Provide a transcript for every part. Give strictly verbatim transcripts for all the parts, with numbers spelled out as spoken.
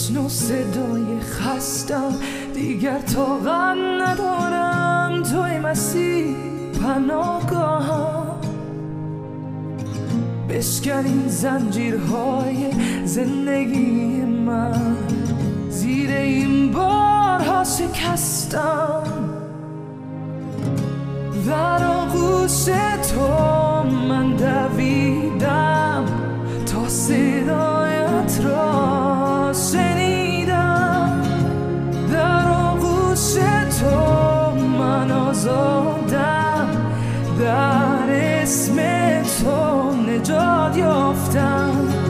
حسن و صدای خستم، دیگر طاقت ندارم. توی مسیح پناهگاهم، بشکن این زنجیرهای زندگی من. زیر این بارها شکستم، در آغوش تو من دویدم تا صدایت را شنیدم. در آغوش تو من آزادم، در اسم تو نجات یافتم.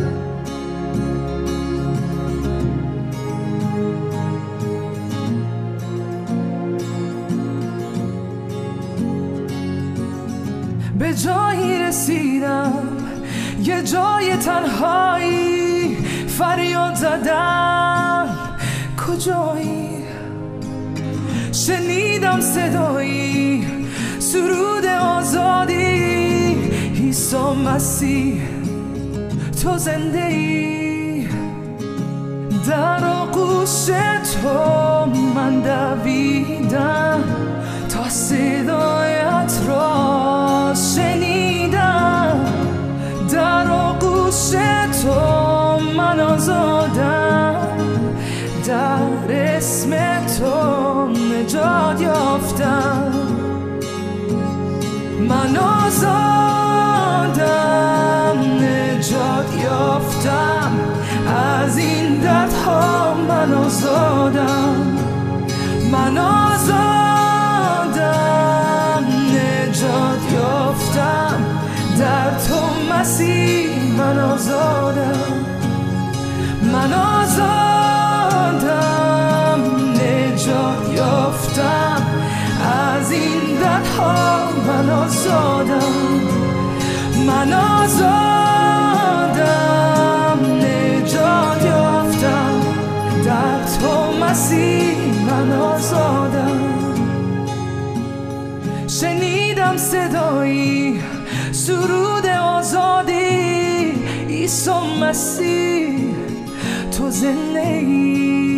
به جایی رسیدم، یه جای تنهایی، فریاد زدم کجایی؟ شنیدم صدایی، سرود آزادی. عیسی مسیح تو زنده ای، در آغوش تو من دویدم تا صدایت را شنیدم. در آغوش تو من آزادم، در اسم تو نجات یافتم. من آزادم، نجات یافتم از این دردها. من آزادم، من آزادم، نجات یافتم در تو مسیح. من آزادم، من آزادم، نجات یافتم از این دردها. من آزادم، من آزادم، نجات یافتم در تو مسیح. من آزادم. شنیدم صدایی، سرود آزادی. عیسی مسیح تو زنده ای،